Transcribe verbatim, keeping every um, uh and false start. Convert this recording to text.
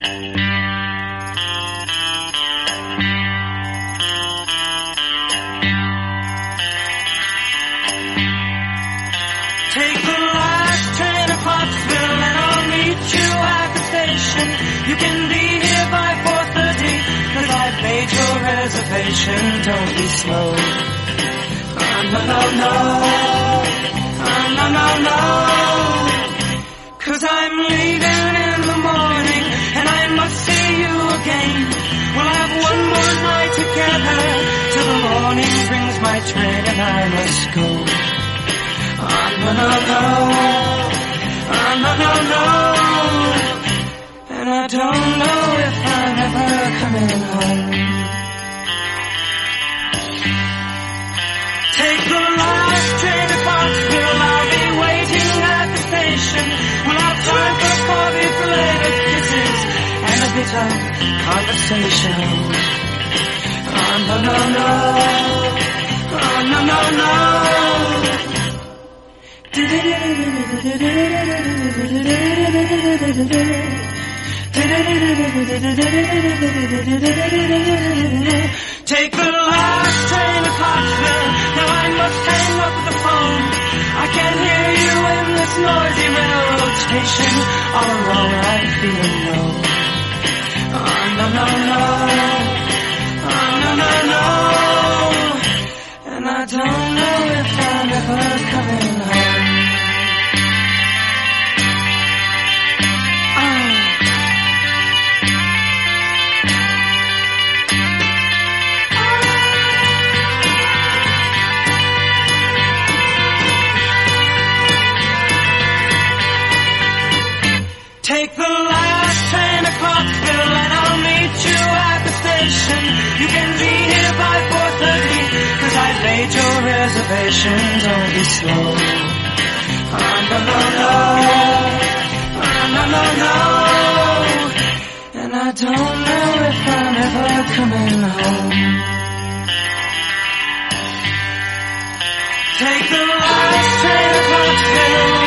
Take the last train to Pottsville and I'll meet you at the station. You can be here by four thirty, cause I've made your reservation. Don't be slow. Oh, no, no, no. Oh, no, no, no. Cause I'm leaving in the morning and I must see you again. We'll have one more night together till the morning brings my train and I must go. Oh, no, no, no. Oh, no, no, no. And I don't know if I'm ever coming home. Take the last train to Pottsville. I'll be waiting at the station. We'll have time for coffee-related kisses and a bit of conversation. Oh, no, no, no. Oh, no, no, no. Take the last train to Pottsville. Now I must hang up the phone. I can't hear you in this noisy railroad station. All alone I'm feeling low. Oh, no, no, no. Oh, no, no, no. And I don't know if I'm ever coming home. Take the last train to Pottsville and I'll meet you at the station. You can be here by four thirty, cause I've made your reservation. Don't be slow. Oh, no, no, no. Oh, no, no, no. And I don't know if I'm ever coming home. Take the last train to Pottsville.